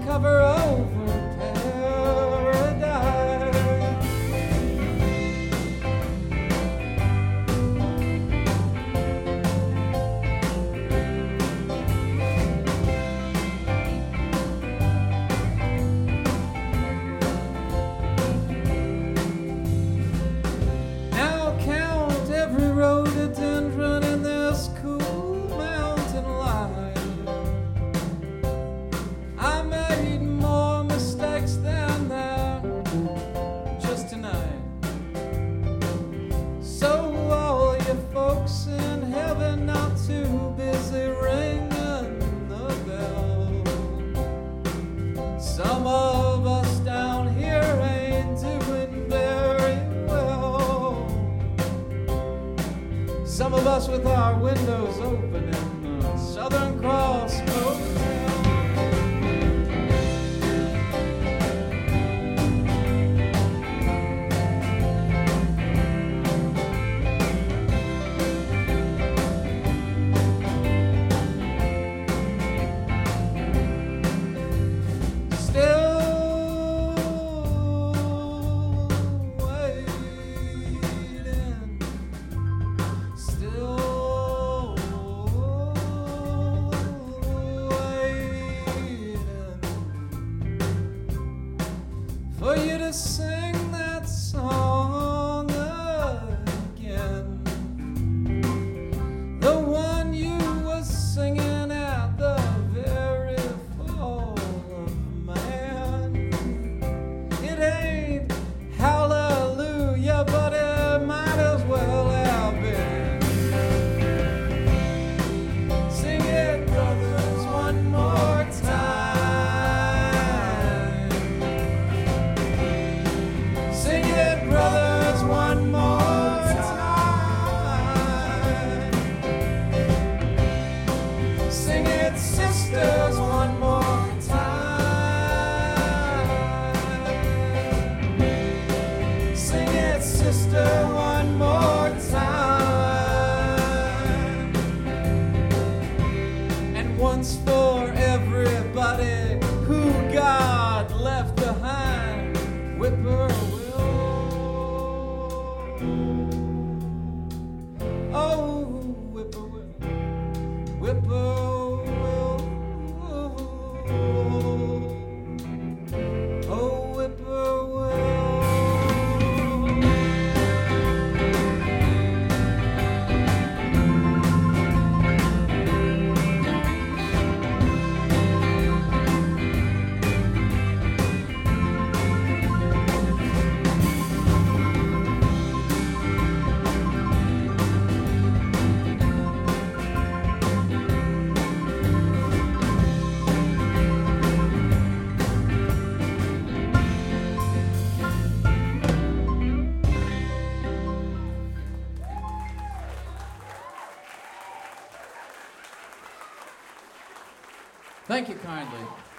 cover over paradise. Now count every rhododendron in this cool mountain line. I made more mistakes than that just tonight. So all you folks in heaven not too busy ringing the bell. Some of us down here ain't doing very well. Some of us with our windows open in the Southern Cross Motel. For you to sing that song again, the one you was singing at the very fall of man. It ain't hallelujah, but it might as well have been. Sing it, brothers, one more time. Sing it, brothers, one more time. Sing it, sisters, one more time. Sing it, sister, one more time. And once for everybody who God left behind, whippoorwill. Oh, whippoorwill, whippoorwill. Oh, whippoorwill. Thank you kindly.